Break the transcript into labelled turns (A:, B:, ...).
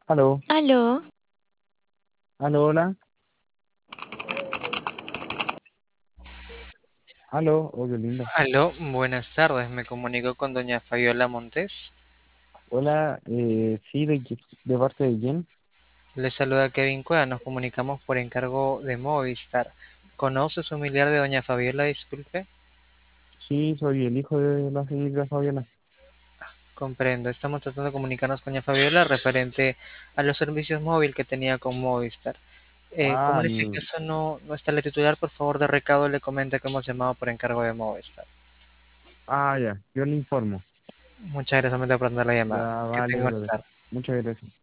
A: Aló,
B: Aló,
A: aló, hola, aló, oh, qué lindo.
C: Aló, buenas tardes. Me comunico con doña Fabiola Montes.
A: Hola, sí, ¿de parte de quién?
C: Le saluda Kevin Cueva. Nos comunicamos por encargo de Movistar. ¿Conoce su familiar de doña Fabiola? Disculpe.
A: Sí, soy el hijo de la señorita Fabiana.
C: Comprendo. Estamos tratando de comunicarnos con doña Fabiola referente a los servicios móvil que tenía con Movistar. Como
A: Ah,
C: en este caso no está la titular, por favor de recado le comenta que hemos llamado por encargo de Movistar.
A: ya, yo le informo.
C: Muchas gracias por atender la
A: Ya,
C: llamada. Que
A: vale,
C: tenga buena
A: brother.
C: tarde.
A: Muchas gracias.